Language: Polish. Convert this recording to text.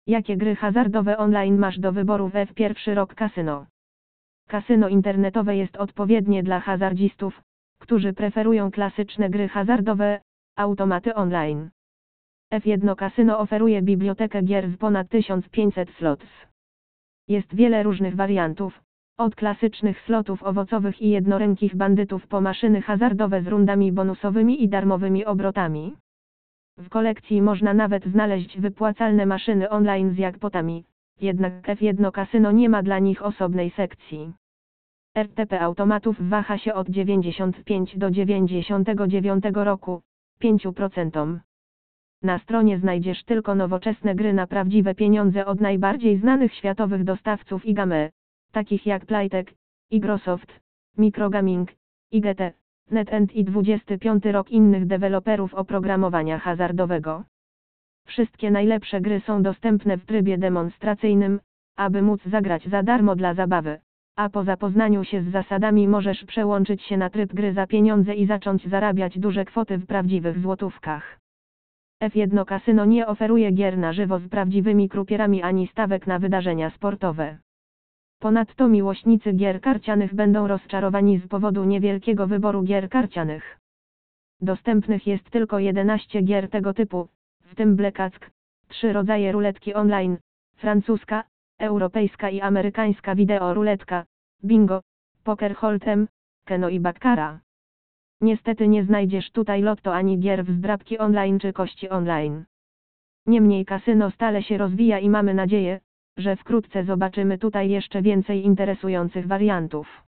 Jakie gry hazardowe online masz do wyboru w F1 Rock Casino? Kasyno internetowe jest odpowiednie dla hazardzistów, którzy preferują klasyczne gry hazardowe, automaty online. F1 Casino oferuje bibliotekę gier z ponad 1500 slots. Jest wiele różnych wariantów, od klasycznych slotów owocowych i jednorękich bandytów po maszyny hazardowe z rundami bonusowymi i darmowymi obrotami. W kolekcji można nawet znaleźć wypłacalne maszyny online z jackpotami, jednak F1 Casino nie ma dla nich osobnej sekcji. RTP automatów waha się od 95 do 99 roku, 5%. Na stronie znajdziesz tylko nowoczesne gry na prawdziwe pieniądze od najbardziej znanych światowych dostawców IGAME, takich jak Playtech, Igrosoft, Microgaming, IGT, NetEnt i 25 rok innych deweloperów oprogramowania hazardowego. Wszystkie najlepsze gry są dostępne w trybie demonstracyjnym, aby móc zagrać za darmo dla zabawy, a po zapoznaniu się z zasadami możesz przełączyć się na tryb gry za pieniądze i zacząć zarabiać duże kwoty w prawdziwych złotówkach. F1 Casino nie oferuje gier na żywo z prawdziwymi krupierami ani stawek na wydarzenia sportowe. Ponadto miłośnicy gier karcianych będą rozczarowani z powodu niewielkiego wyboru gier karcianych. Dostępnych jest tylko 11 gier tego typu, w tym Blackjack, 3 rodzaje ruletki online, francuska, europejska i amerykańska wideo ruletka, bingo, poker hold'em, keno i baccara. Niestety nie znajdziesz tutaj lotto ani gier w zdrabki online czy kości online. Niemniej kasyno stale się rozwija i mamy nadzieję, że wkrótce zobaczymy tutaj jeszcze więcej interesujących wariantów.